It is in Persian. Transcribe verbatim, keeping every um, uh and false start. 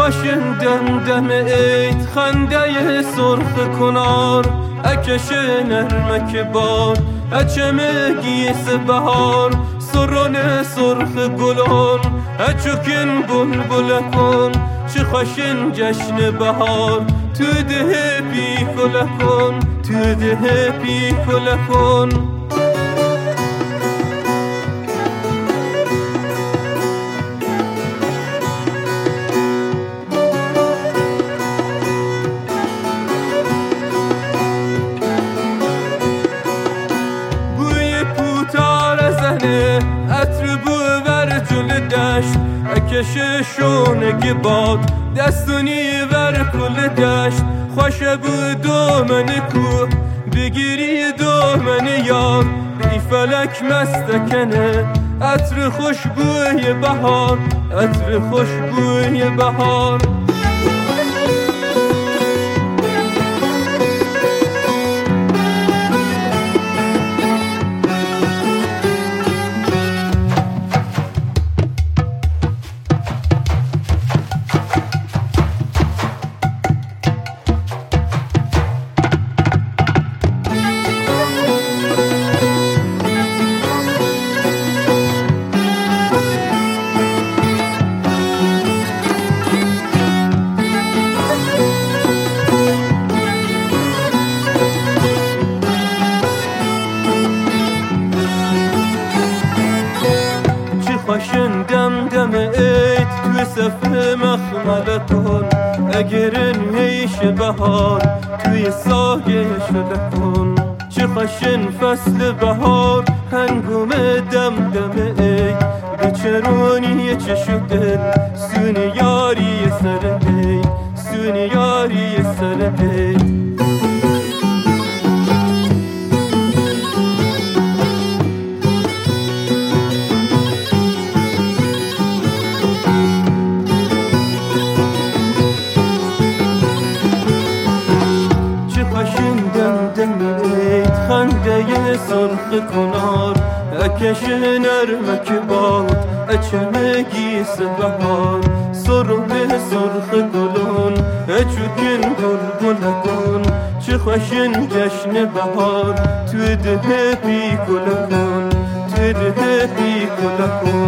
خوشن دم دم عید خنده سرخ کنار اکش نرمک باد اچمه گیس بهار سرون سرخ گلون اچوکن بلبل کن چه خوشن جشن بهار تو ده پی کل کن تو ده پی کل کن عطر بو ور جل دشت اکش شونگ باد دستونی ور کل دشت خوش بو دومن کو بگیری دومن یار بی فلک مستکنه عطر خوشبوی بهار عطر خوشبوی بهار خوشن دم دم عید توی صفحه مخمل کن اگرن هیش بهار توی ساگش لکن چه خوشن فصل بهار هنگوم دم دم عید به چرونی چشو دل سون یاری سر عید سون یاری سر عید خنده سرخ کنار اکش نرمک باد اچمه گیس بهار سرون سرخ گلون اچوکن بلبل کن چه خوشن جشن بهار تو ده پی کل کن تو ده پی کل کن